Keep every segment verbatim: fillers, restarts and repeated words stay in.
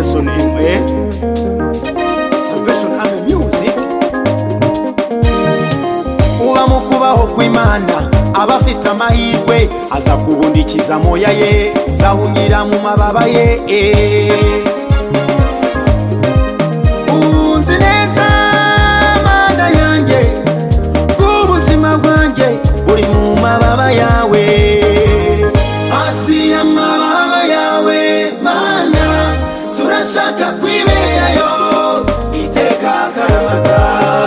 Salvation eh Salvation Army Music. Uba mu kubaho kw'Imana abafite amahirwe aza kubundikiza moya ye zahungira mu mababa ye unzi neza Mana yanjye kubuzima bwanjye uri mu mababa yawe hasi y'amababa yawe Mana turashaka kwiberayo iteka karamata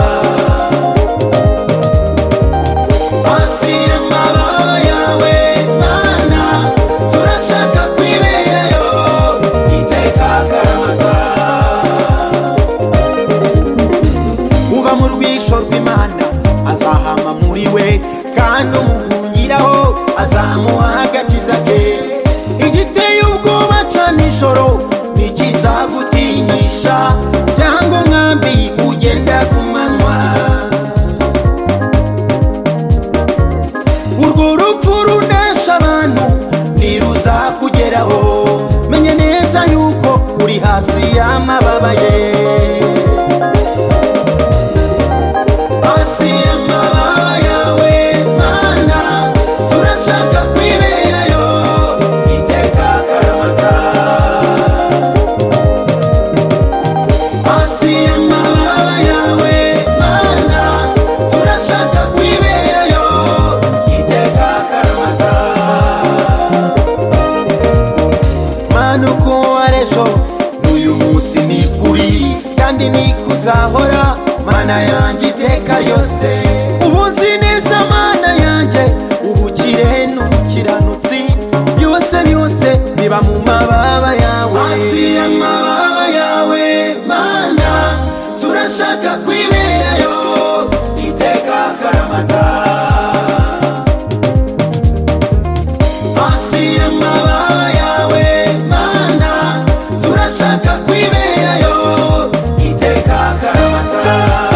hasi y'amababa yawe Mana turashaka kwiberayo iteka karamata uba mu rwisho rw'Imana azahama muri we kandi umuhungiraho azamuha agakiza ke igiteye ubwoba cyane ijoro nikizagutinyisha cyangwa umwambi ugenda ku manywa urwo rupfu runesha abantu ntiruzakugeraho menye neza yuko uri hasi y'amababa ye hasi y'amababa yawe Mana turashaka kwiberayo iteka karamata hasi y'amababa yawe Mana turashaka kwiberayo iteka karamata Mana uko warejo n'uyu munsi ni kuri kandi ni kuzahora Mana yanjye iteka yose ubuzi neza Mana yanjye ubukire n'ubukiranutsi byose byose biba mu mababa yawe hasi y'amababa yawe Mana turashaka kwiberayo iteka karamata hasi y'amababa yawe Mana turashaka kwiberayo iteka karamata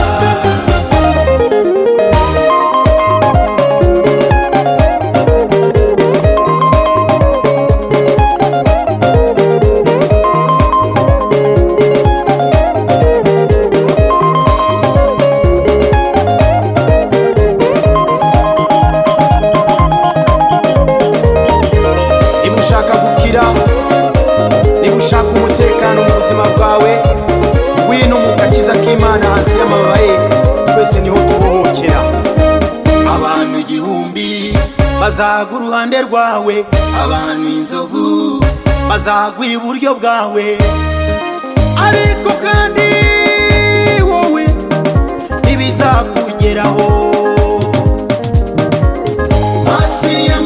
niba ushaka umutekano mu buzima bwawe wino mu gakiza k'Imana hasi y'amababa ye twese niho tubohokera abantu igihumbi bazagwa uruhande rwawe abantu inzovu bazagwa iburyo bwawe ariko kandi wowe ntibizakugeraho hasi